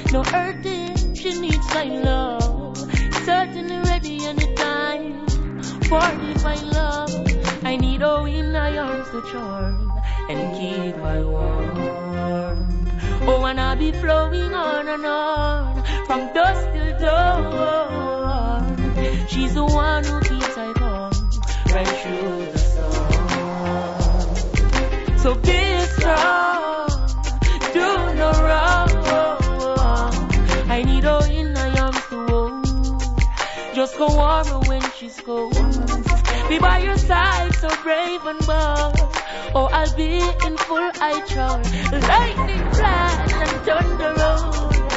No hurting, she needs my love. Certainly ready anytime for divine love. I need her in my arms to charm and keep her warm. Oh, and I'll be flowing on and on from dusk till dawn. She's the one who keeps I calm right through the storm. So be strong, do no wrong. I need her in my arms to hold. Just go warm her when she's cold. Be by your side, so brave and bold. Oh, I'll be in full eye charm. Lightning flash and thunder roll.